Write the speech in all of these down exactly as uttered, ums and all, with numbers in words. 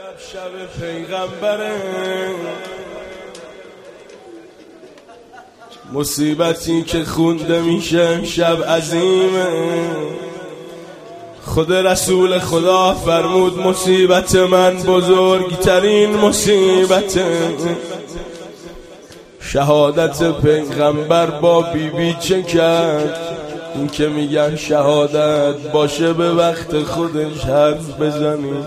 شب پیغمبره، مصیبتی که خونده میشه شب عظیمه. خود رسول خدا فرمود مصیبت من بزرگترین مصیبته. شهادت پیغمبر با بی بی چه کرد؟ این که میگن شهادت باشه به وقت خودش حرف بزنی.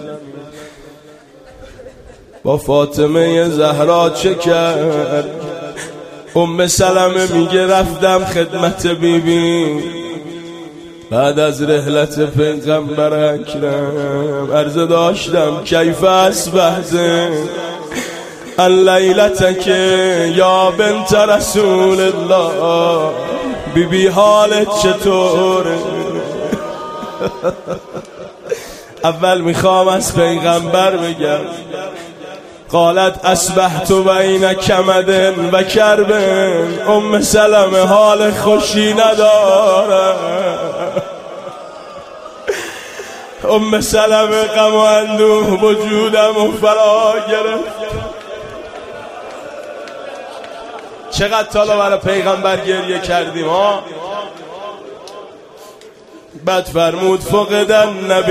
با فاطمه زهرا چه کرد؟ ام سلمه میگه رفتم خدمت بی بی بعد از رحلت پیغمبر اکرم، عرضه داشتم کیف اصبحت اللیلتک یا بنت رسول الله، بی بی حالت چطوره؟ اول میخوام از پیغمبر بگم. قالت اصبحت بین کمد و کرب، ام سلمه حال خوشی نداره. ام سلمه غم و اندوه وجودم و فرا گرفت. چقدر تالا برای پیغمبر گریه کردیم ها. بعد فرمود فقدن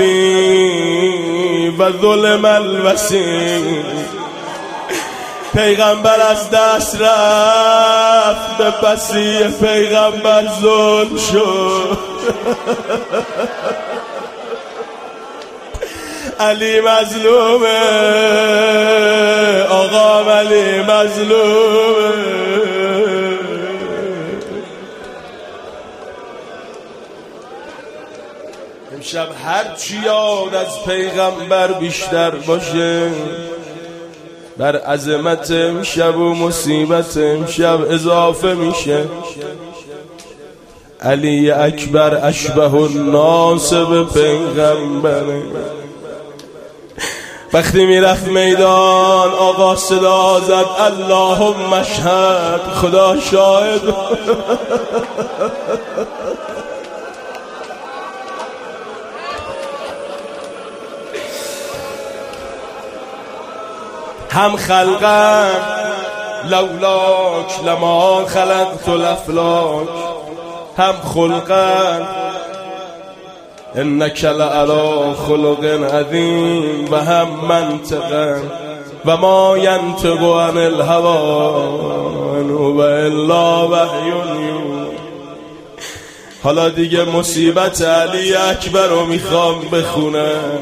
نبی و ظلم الوسی، پیغمبر از دست رفت به پسی پیغمبر ظلم شد. علی مظلومه، آقا علی مظلومه. امشب هر چی یاد از پیغمبر بیشتر باشه، بر عظمت امشب و مصیبت امشب اضافه میشه. علی اکبر اشبه الناس به پیغمبره. وقتی میرفت میدان آقا صدا زد اللهم اشهد، خدا شاهد. هم خلقا لولاک لما خلقت الافلاک، هم خلقا انک لعلی خلق عظیم، و هم منطقا و ما ینطق عن الهوی ان هو الا وحی یوحی. حالا دیگه مصیبت علی اکبر رو میخوام بخونم.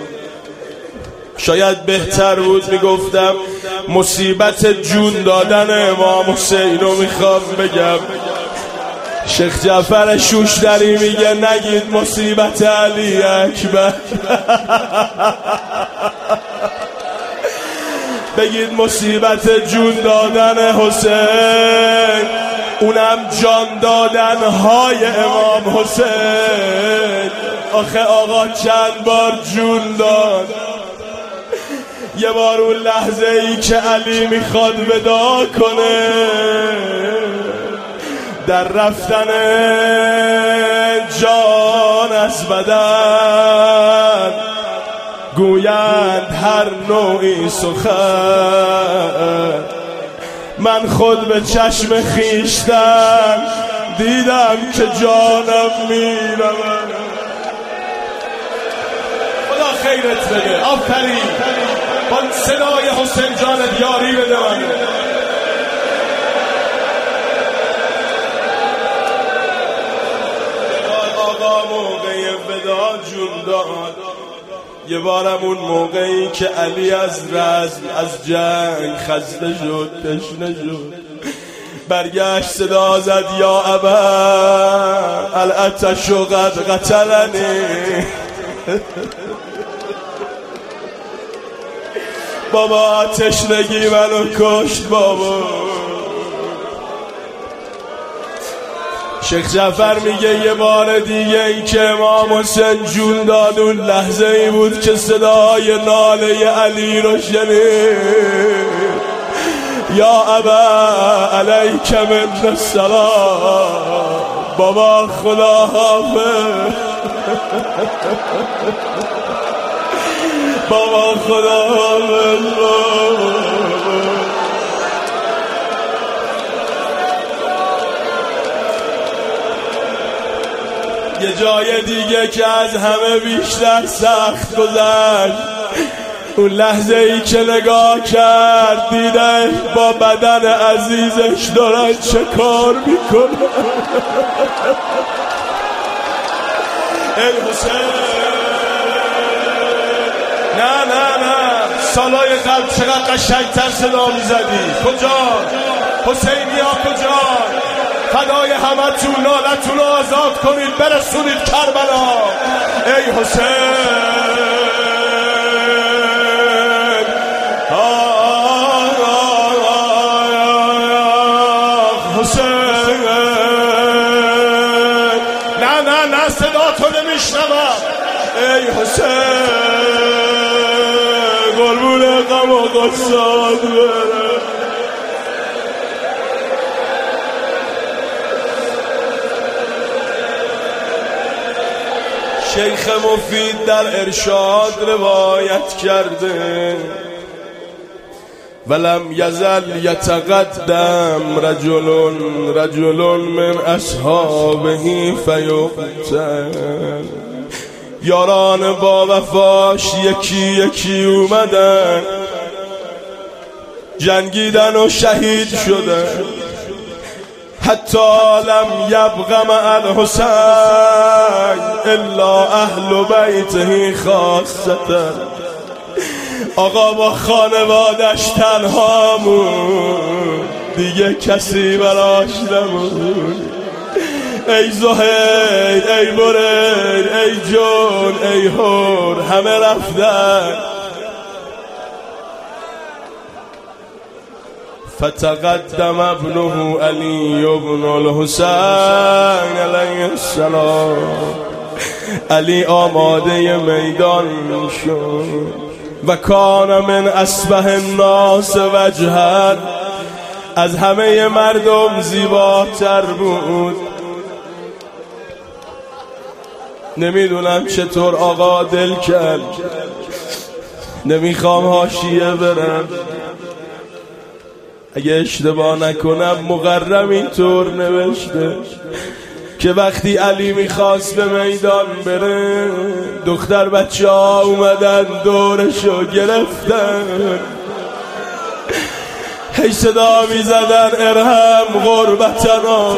شاید بهتر بود میگفتم مصیبت جون دادن امام حسین رو میخوام بگم. شیخ جعفر شوشتری میگه نگید مصیبت علی اکبر، بگید مصیبت جون دادن حسین، اونم جان دادن های امام حسین. آخه آقا چند بار جون داد. یه بار اون لحظه ای که علی میخواد ودا کنه، در رفتن جان از بدن گویند هر نوعی سخن. من خود به چشم خیشتن دیدم که جانم میرود. خدا خیرت بده. آفرین. با صدای حسین جانت یاری بده من. آقا موقع ودا جون داد. یه بارم اون موقعی که علی از رزم از جنگ خسته شد، تشنه شد، برگشت صدا زد یا ابا العطش قد قتلنی. بابا تشنگی منو کشت بابا. شیخ جعفر میگه یه بار دیگه ای که امام حسین جون داد، اون لحظه ای بود که صدای ناله علی رو شنید. یا ابا علیک من السلام، بابا خدا حافظ. بابا خدا یه جای دیگه که از همه بیشتر سخت گذشت، اون لحظه ای که نگاه کرد دیده با بدن عزیزش دارن چه کار میکنه. ای حسین، نه نه نه، سالای قلب چقدر قشنگتر صدا میزدی. کجا حسینی ها کجا؟ فدای همه تون، نالتون رو آزاد کنید برسونید کربلا. ای حسین، حسین، نه نه نه، صدا تو نمیشنوم. ای حسین، قربون غم و غصات بره. شیخ مفید در ارشاد روایت کرده ولم یزل یتقدم رجل رجل من اصحابه فیقتل. یاران با وفاش یکی یکی اومدن، جنگیدن و شهید شدن. حتی لم یبق مع الحسین الا اهل بیته خاصتا. آقا با خانوادش تنها مون، دیگه کسی براش نمون. ای زهیر، ای بریر، ای جون، ای هور، همه رفتن. فتقدم ابنه علی ابن الحسین علیه السلام. علی آماده میدان شد و کان من اسبح الناس وجها. از همه مردم زیباتر بود. نمیدونم چطور آقا دل کرد. نمیخوام حاشیه برم، اگه اشتباه نکنم مقرم اینطور نوشته که وقتی علی میخواست به میدان بره، دختر بچه ها اومدن دورشو گرفتن، هی صدا میزدن ارحم غربتنا.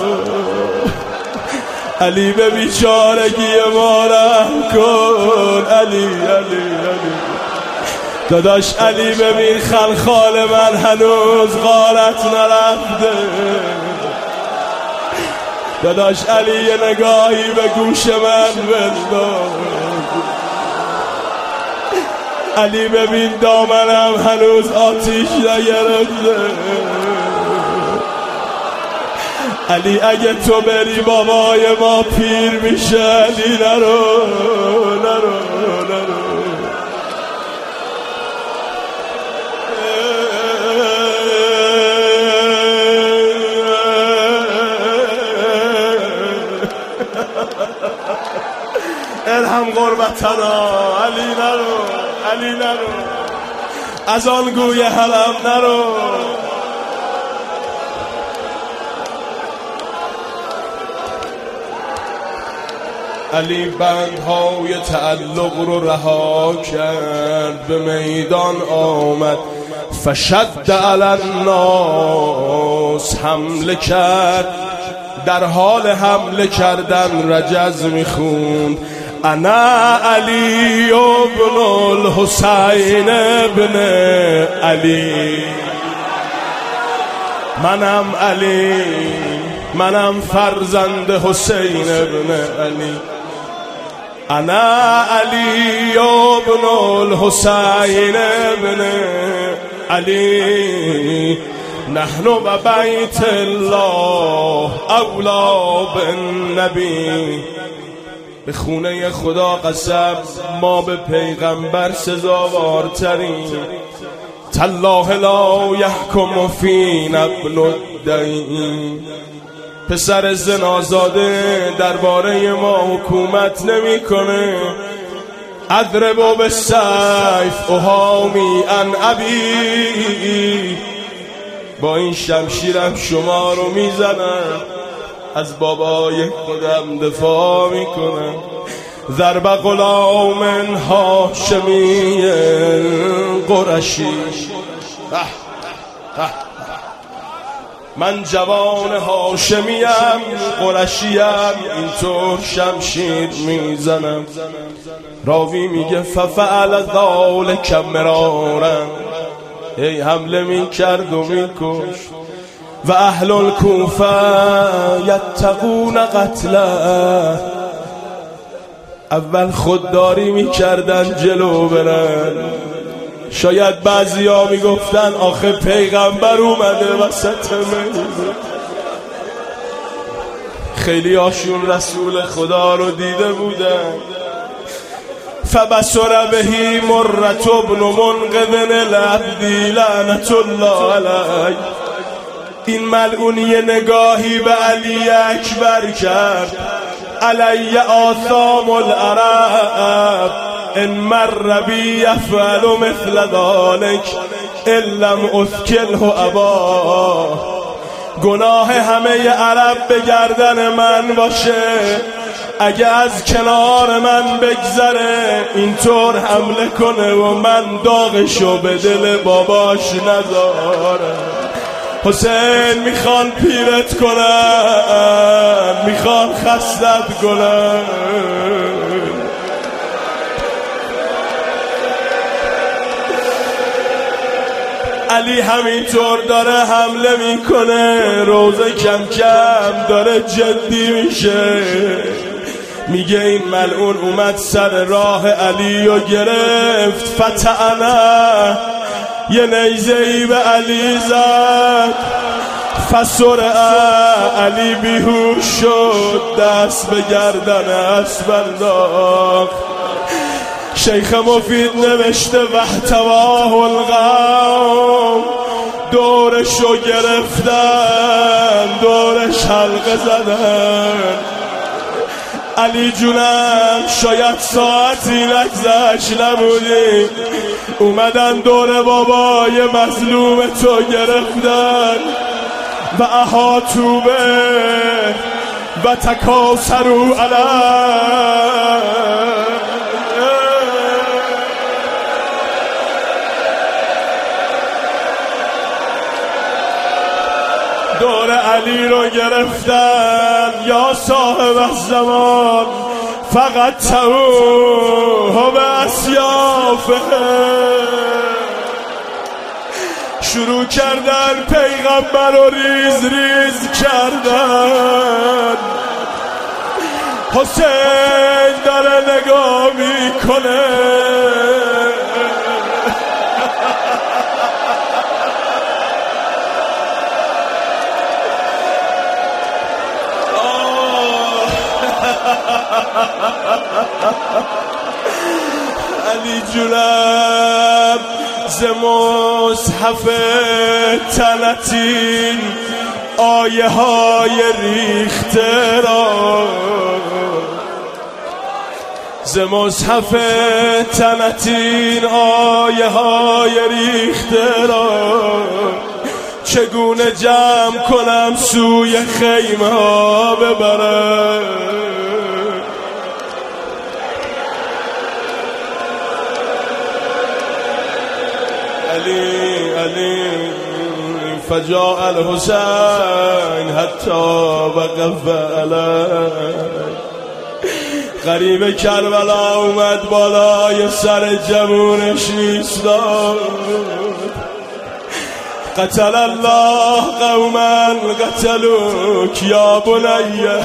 علی به بیچارگی ما رحم کن. علی علی علی داداش، علی ببین خلخال من هنوز غارت نرفته. داداش علی یه نگاهی به گوش من بنداز. علی ببین دامنم هنوز آتیش نگرفته. علی اگه تو بری بابای ما پیر میشه. علی نرو نرو نرو. ارحم غربتنا. علی نرو، علی نرو، از آن گوی حرم نرو. علی بندهای تعلق رو رها کرد، به میدان آمد. فشد علی الناس، حمله کرد. در حال حمله کردن رجز میخوند انا علی ابن الحسین ابن علی. منم علی، منم فرزند حسین ابن علی. انا علی ابن الحسین ابن علی. نحن و بیت الله اولا بالنبی. به خونه خدا قسم ما به پیغمبر سزاوارتریم. تالله لا یحکم فینا ابن الدین. پسر زنازاده درباره ما حکومت نمیکنه. اضرب بالسیف اهامی ان ابی، با این شمشیرم شما رو میزنم، از بابای خودم دفاع میکنم. ضرب غلام هاشمی قرشی، من جوان هاشمیم قرشیم، اینطور شمشیر میزنم. راوی میگه ففعل ذلک مرارا، ای حمله میکرد و میکش. و اهل الکوفه یتقون قتله، اول خودداری میکردن جلو برن. شاید بعضیا میگفتن آخه پیغمبر اومده وسط میدون، خیلی هاشون رسول خدا رو دیده بودن. فبصر بهی مرة ابن منقذ العبدی لعنت الله علیه، این ملعون یه نگاهی به علی اکبر کرد. علی آثام العرب ان مر بی یفعل مثل ذلک ان لم اثکله ابا، گناه همه عرب به گردن من باشه، اگه از کنار من بگذره اینطور حمله کنه و من داغشو به دل باباش نذاره. حسین میخوان پیرت کنن، میخوان خستت کنن. علی همینطور داره حمله میکنه، روزه کم کم داره جدی میشه. میگه این ملعون اومد سر راه علی و گرفت، فتعنه، یه نیزه ای به علی زد. فسرعه، علی بیهوش شد، دست به گردن اسب انداخت. شیخ مفید نوشته واحتواه القوم، دورشو گرفتن، دورش حلقه زدن. علی جونم شاید ساعتی نگذشت نبودی، اومدن دور بابای مظلوم تو گرفتن. و احاطوا به و تکاثروا علیه، دور علی رو گرفتن. یا صاحب الزمان فقط تهوه به اسیافه، شروع کردن پیغمبر رو ریز ریز کردن. حسین داره نگاه میکنه، علی جونم ز مصحف تنتین آیه های ریخته را، ز مصحف تنتین آیه های ریخته را، چگونه جمع کنم سوی خیمه ها ببرم. علی علی فجاء الحسین حتی وقف علی، غریب کربلا اومد بالای سر جوونش ایستاد. قتل الله قوما قتلوک یا بنیه،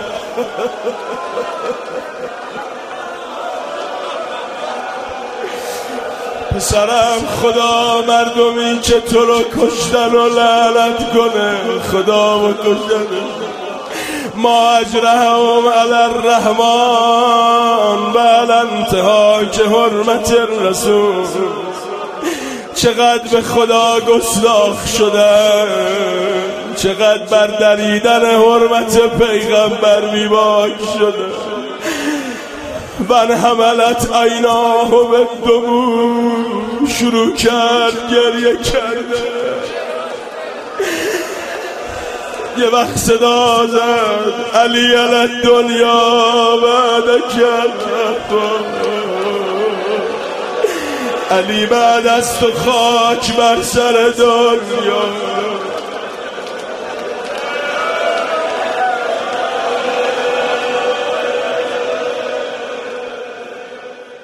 پسرم خدا مردمی که تو رو کشتن و لعنت کنه، خدا و کشتن. ما اجرهم علی الرحمن و علی انتهاک حرمت الرسول، چقدر به خدا گستاخ شدن، چقدر بر دریدن حرمت پیغمبر بیباک شده. من حملت عیناه به دموع، شروع کرد گریه کرده. یه وقت صدا زد علی علی دنیا بعد کرد، علی بعد از تو خاک بر سر دنیا.